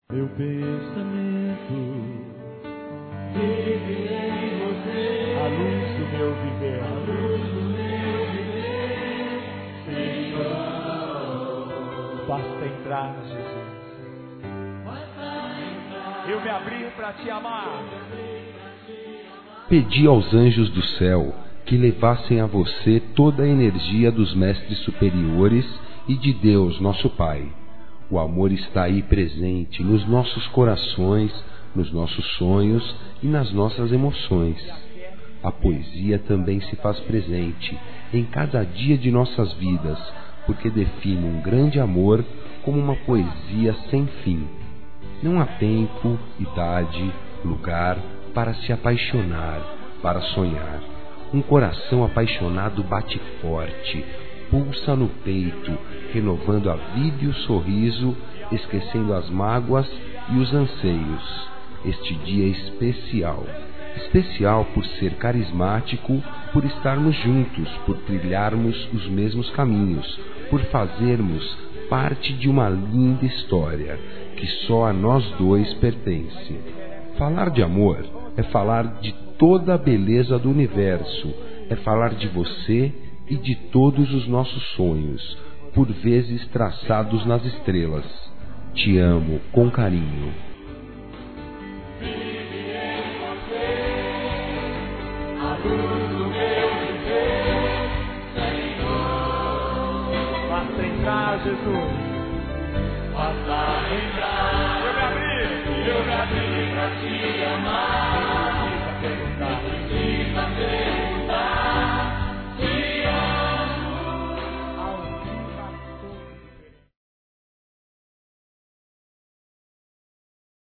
Meu pensamento vive em você, a luz do meu viver, a luz do meu viver, Senhor. Basta entrar, Jesus. Eu me abri para te amar. Pedi aos anjos do céu que levassem a você toda a energia dos mestres superiores e de Deus, nosso Pai. O amor está aí presente nos nossos corações, nos nossos sonhos e nas nossas emoções. A poesia também se faz presente em cada dia de nossas vidas, porque define um grande amor como uma poesia sem fim. Não há tempo, idade, lugar para se apaixonar, para sonhar. Um coração apaixonado bate forte, pulsa no peito, renovando a vida e o sorriso, esquecendo as mágoas e os anseios. Este dia é especial. Especial por ser carismático, por estarmos juntos, por trilharmos os mesmos caminhos, por fazermos parte de uma linda história que só a nós dois pertence. Falar de amor é falar de toda a beleza do universo, é falar de você e de todos os nossos sonhos, por vezes traçados nas estrelas. Te amo com carinho. Vive em você, a luz do meu viver, Senhor. Basta entrar, Jesus. Basta entrar. Eu me abri pra te amar.